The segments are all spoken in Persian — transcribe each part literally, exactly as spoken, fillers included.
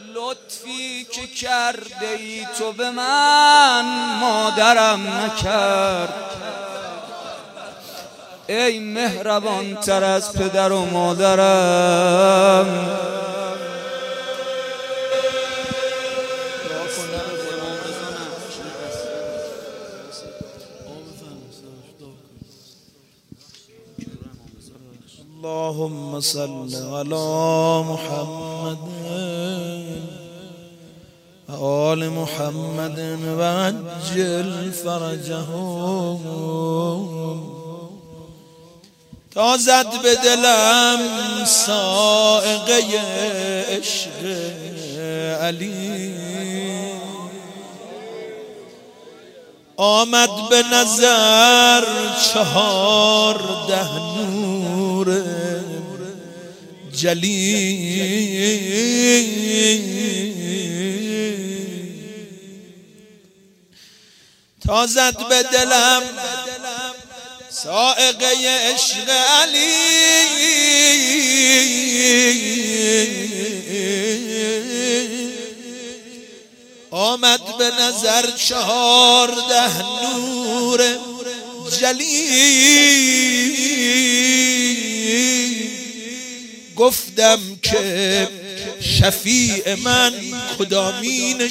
لطفی که کرده ای تو به من مادرم نکرد. ای مهربان تر از پدر و مادرم. اللهم صل على محمد و آل محمد و عجل فرجهم. تا زد به دلم صاعقه عشق علی، آمد به نظر چهارده نور جلی. تا زد به دلم صاعقه عشق علی، آمد به نظر چهارده نور جلی. گفتم که شفیع من کدامین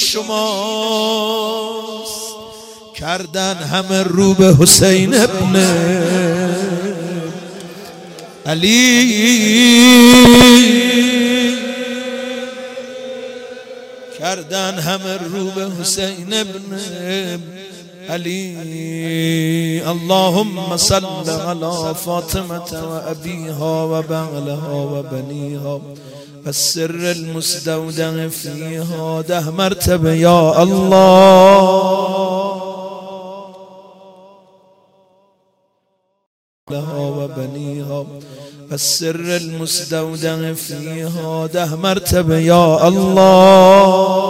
شماست؟ کردن همه رو به حسین ابن علی. کردن همه رو به حسین ابن علی. اللهم صل على فاطمة و ابیها و بعلها و بنیها و السر المستودع فیها ده مرتبه یا الله. لها و بنیها و السر المستودع فیها ده مرتبه یا الله.